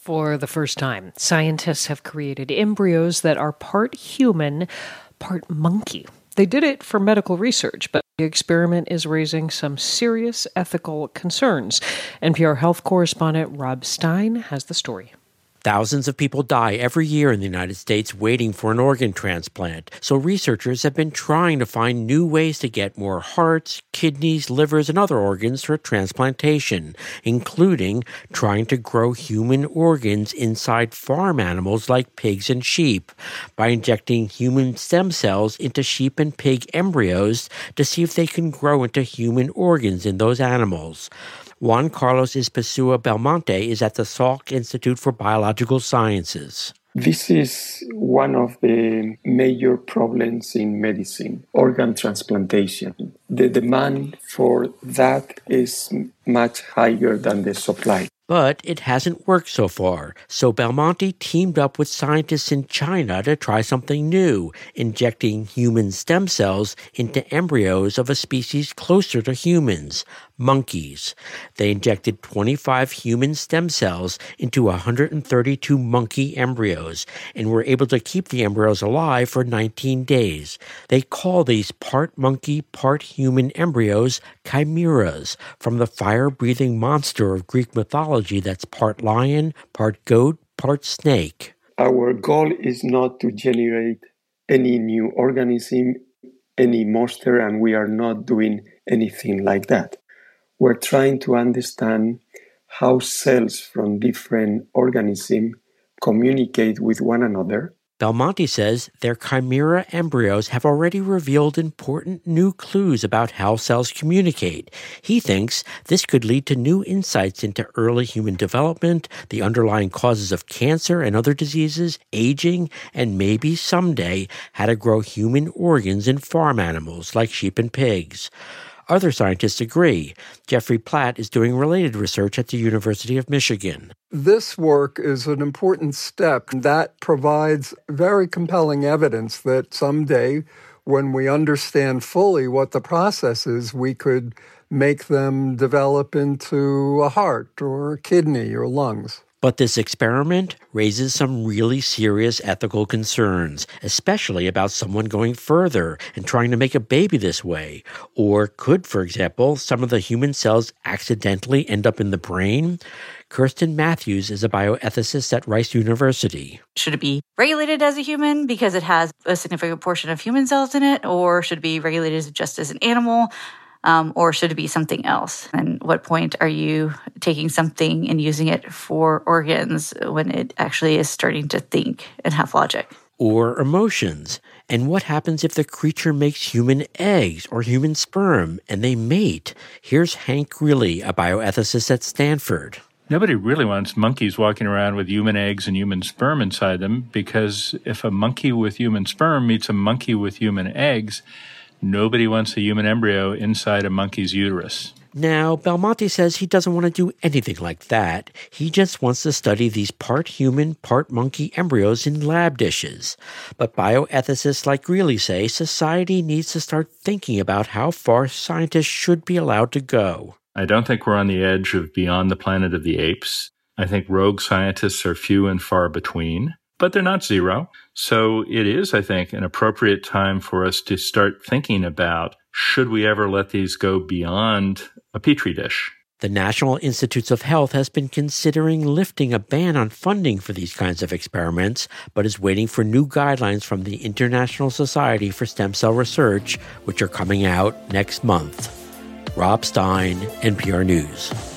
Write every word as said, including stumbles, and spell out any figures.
For the first time, scientists have created embryos that are part human, part monkey. They did it for medical research, but the experiment is raising some serious ethical concerns. N P R health correspondent Rob Stein has the story. Thousands of people die every year in the United States waiting for an organ transplant, so researchers have been trying to find new ways to get more hearts, kidneys, livers, and other organs for transplantation, including trying to grow human organs inside farm animals like pigs and sheep by injecting human stem cells into sheep and pig embryos to see if they can grow into human organs in those animals. Juan Carlos Ispasua Belmonte is at the Salk Institute for Biological Sciences. This is one of the major problems in medicine, organ transplantation. The demand for that is much higher than the supply. But it hasn't worked so far, so Belmonte teamed up with scientists in China to try something new, injecting human stem cells into embryos of a species closer to humans, monkeys. They injected twenty-five human stem cells into one hundred thirty-two monkey embryos and were able to keep the embryos alive for nineteen days. They call these part monkey, part human embryos chimeras, from the fire-breathing monster of Greek mythology that's part lion, part goat, part snake. Our goal is not to generate any new organism, any monster, and we are not doing anything like that. We're trying to understand how cells from different organisms communicate with one another. Belmonte says their chimera embryos have already revealed important new clues about how cells communicate. He thinks this could lead to new insights into early human development, the underlying causes of cancer and other diseases, aging, and maybe someday how to grow human organs in farm animals like sheep and pigs. Other scientists agree. Jeffrey Platt is doing related research at the University of Michigan. This work is an important step that provides very compelling evidence that someday, when we understand fully what the process is, we could make them develop into a heart or a kidney or lungs. But this experiment raises some really serious ethical concerns, especially about someone going further and trying to make a baby this way. Or could, for example, some of the human cells accidentally end up in the brain? Kirsten Matthews is a bioethicist at Rice University. Should it be regulated as a human because it has a significant portion of human cells in it? Or should it be regulated just as an animal? Um, or should it be something else? And what point are you taking something and using it for organs when it actually is starting to think and have logic? Or emotions. And what happens if the creature makes human eggs or human sperm and they mate? Here's Hank Greeley, a bioethicist at Stanford. Nobody really wants monkeys walking around with human eggs and human sperm inside them, because if a monkey with human sperm meets a monkey with human eggs, nobody wants a human embryo inside a monkey's uterus. Now, Belmonte says he doesn't want to do anything like that. He just wants to study these part human, part monkey embryos in lab dishes. But bioethicists like Greeley say society needs to start thinking about how far scientists should be allowed to go. I don't think we're on the edge of beyond the planet of the apes. I think rogue scientists are few and far between, but they're not zero. So it is, I think, an appropriate time for us to start thinking about, should we ever let these go beyond a petri dish? The National Institutes of Health has been considering lifting a ban on funding for these kinds of experiments, but is waiting for new guidelines from the International Society for Stem Cell Research, which are coming out next month. Rob Stein, N P R News.